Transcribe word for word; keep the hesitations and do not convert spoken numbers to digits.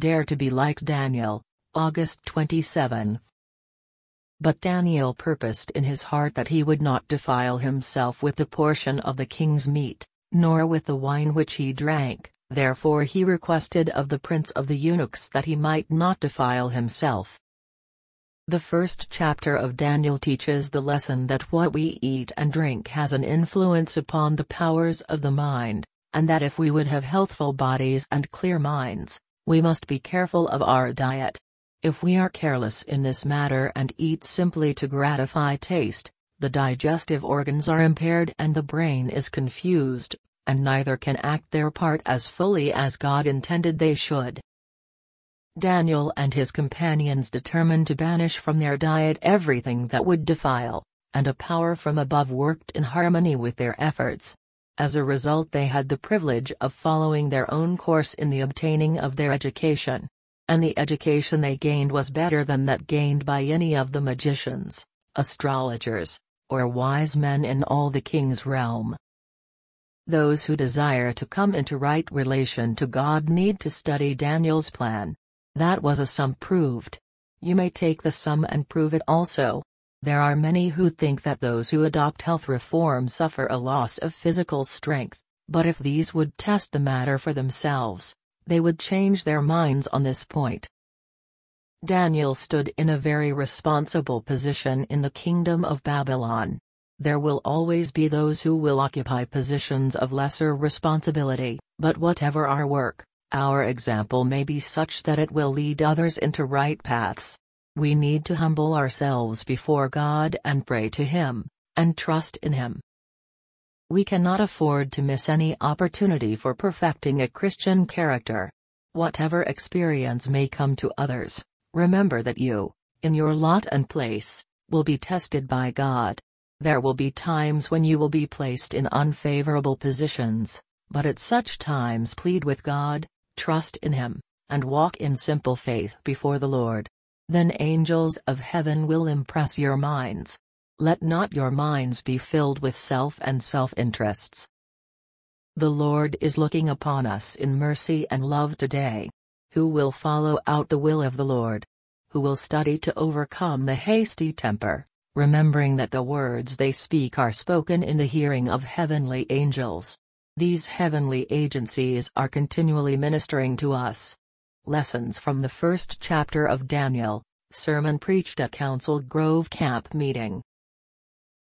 dare to be like Daniel. August twenty-seventh. But Daniel purposed in his heart that he would not defile himself with the portion of the king's meat, nor with the wine which he drank, therefore he requested of the prince of the eunuchs that he might not defile himself. The first chapter of Daniel teaches the lesson that what we eat and drink has an influence upon the powers of the mind, and that if we would have healthful bodies and clear minds, we must be careful of our diet. If we are careless in this matter and eat simply to gratify taste, the digestive organs are impaired and the brain is confused, and neither can act their part as fully as God intended they should. Daniel and his companions determined to banish from their diet everything that would defile, and a power from above worked in harmony with their efforts. As a result, they had the privilege of following their own course in the obtaining of their education. And the education they gained was better than that gained by any of the magicians, astrologers, or wise men in all the king's realm. Those who desire to come into right relation to God need to study Daniel's plan. That was a sum proved. You may take the sum and prove it also. There are many who think that those who adopt health reform suffer a loss of physical strength, but if these would test the matter for themselves, they would change their minds on this point. Daniel stood in a very responsible position in the kingdom of Babylon. There will always be those who will occupy positions of lesser responsibility, but whatever our work, our example may be such that it will lead others into right paths. We need to humble ourselves before God and pray to Him, and trust in Him. We cannot afford to miss any opportunity for perfecting a Christian character. Whatever experience may come to others, remember that you, in your lot and place, will be tested by God. There will be times when you will be placed in unfavorable positions, but at such times plead with God, trust in Him, and walk in simple faith before the Lord. Then angels of heaven will impress your minds. Let not your minds be filled with self and self-interests. The Lord is looking upon us in mercy and love today. Who will follow out the will of the Lord? Who will study to overcome the hasty temper, remembering that the words they speak are spoken in the hearing of heavenly angels? These heavenly agencies are continually ministering to us. Lessons from the first chapter of Daniel, sermon preached at Council Grove Camp Meeting.